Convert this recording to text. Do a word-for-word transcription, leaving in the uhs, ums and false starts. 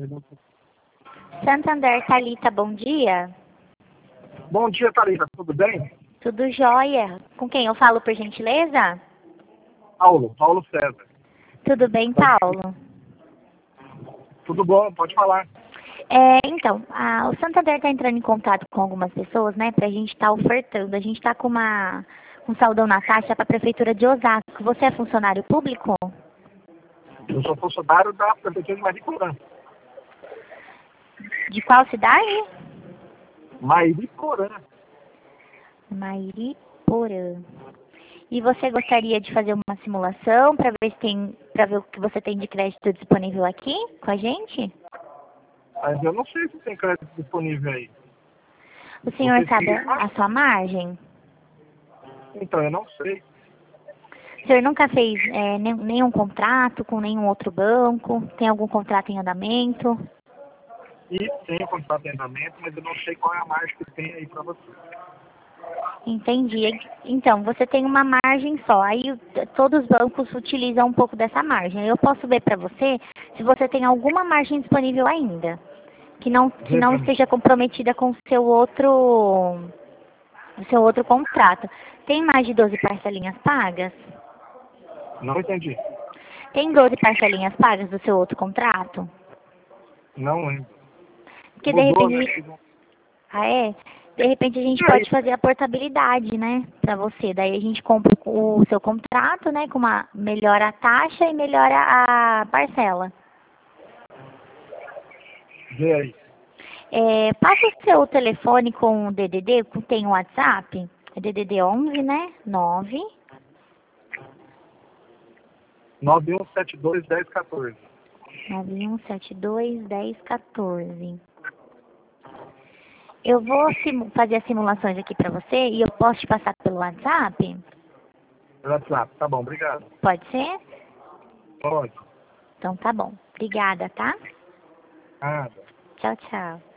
Santander, Thalita, bom dia. Bom dia, Thalita. Tudo bem? Tudo jóia. Com quem eu falo, por gentileza? Paulo, Paulo César. Tudo bem, Paulo? Tudo bom, pode falar. É, então, a, o Santander está entrando em contato com algumas pessoas, né, para a gente estar tá ofertando. A gente está com uma um saldão na taxa para a Prefeitura de Osasco. Você é funcionário público? Eu sou funcionário da Prefeitura de Mariporã. De qual cidade? Mariporã. Mariporã. E você gostaria de fazer uma simulação para ver se tem, para ver o que você tem de crédito disponível aqui com a gente? Mas eu não sei se tem crédito disponível aí. O senhor Você sabe tem- a sua margem? Então, eu não sei. O senhor nunca fez é, nem- nenhum contrato com nenhum outro banco? Tem algum contrato em andamento? E tem contrato em andamento, mas eu não sei qual é a margem que tem aí para você. Entendi. Então, você tem uma margem só. Aí o- todos os bancos utilizam um pouco dessa margem. Eu posso ver para você se você tem alguma margem disponível ainda, que não que Vê não pra mim. esteja comprometida com o seu outro o seu outro contrato. Tem mais de doze parcelinhas pagas? Não entendi. Tem doze parcelinhas pagas do seu outro contrato? Não lembro. Porque de Mudou, né? repente, ah é? De repente a gente E pode aí? fazer a portabilidade, né, para você. Daí a gente compra o seu contrato, né, com uma melhora a taxa e melhora a parcela. Vê aí. É, passa o seu telefone com o D D D, com- tem o WhatsApp, é D D D onze, né, nove nove um sete dois, um zero um quatro. nove um sete dois, um zero um quatro. Eu vou simu- fazer as simulações aqui para você e eu posso te passar pelo WhatsApp? WhatsApp, tá bom, obrigado. Pode ser? Pode. Então tá bom. Obrigada, tá? Nada. Tchau, tchau.